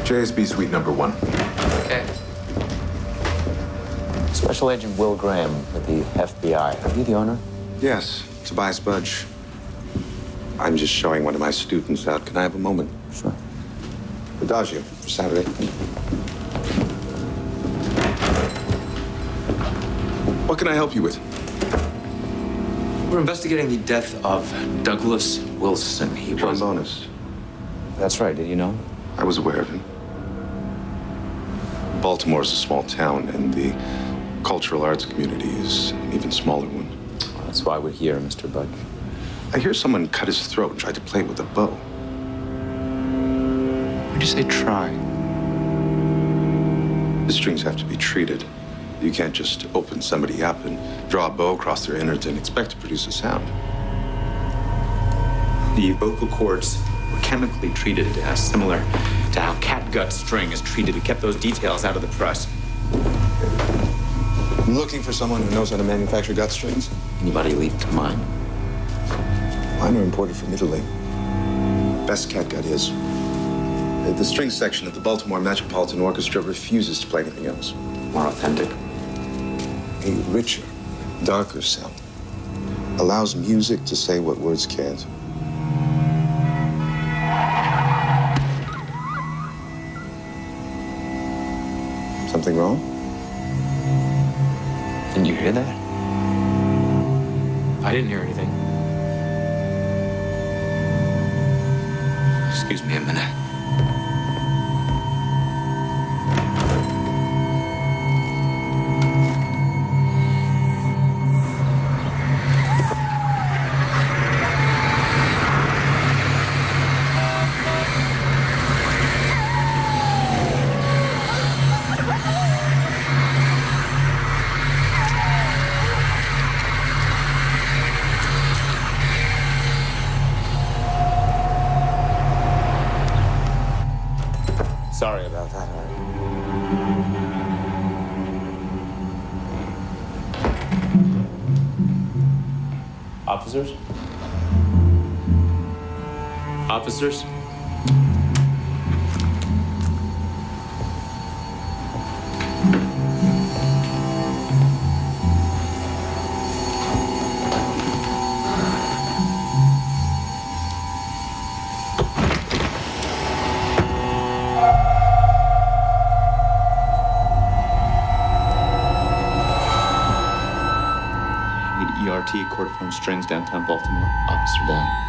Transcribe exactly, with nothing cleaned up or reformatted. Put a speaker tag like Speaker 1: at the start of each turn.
Speaker 1: J S B suite number one.
Speaker 2: Okay.
Speaker 3: Special Agent Will Graham with the F B I. Are you the owner?
Speaker 1: Yes, Tobias Budge. I'm just showing one of my students out. Can I have a moment?
Speaker 3: Sure.
Speaker 1: Adagio for Saturday. What can I help you with?
Speaker 2: We're investigating the death of Douglas Wilson. He was...
Speaker 1: Trombonist.
Speaker 3: That's right. Did you know?
Speaker 1: I was aware of him. Baltimore is a small town, and the cultural arts community is an even smaller one.
Speaker 3: Well, that's why we're here, Mister Budge.
Speaker 1: I hear someone cut his throat and tried to play it with a bow.
Speaker 2: Why'd you say try?
Speaker 1: The strings have to be treated. You can't just open somebody up and draw a bow across their innards and expect to produce a sound.
Speaker 2: The vocal cords were chemically treated, uh, similar to how catgut string is treated. We kept those details out of the press.
Speaker 1: I'm looking for someone who knows how to manufacture gut strings.
Speaker 3: Anybody leap to mind?
Speaker 1: Mine are imported from Italy. Best catgut is. The string section of the Baltimore Metropolitan Orchestra refuses to play anything else.
Speaker 3: More authentic.
Speaker 1: A richer, darker sound allows music to say what words can't. Something wrong?
Speaker 3: Didn't you hear that?
Speaker 2: I didn't hear anything. Excuse me a minute.
Speaker 3: Sorry about that, Harry. Officers? Officers? E R T, Quarterphone Strings, downtown Baltimore.
Speaker 4: Officer down.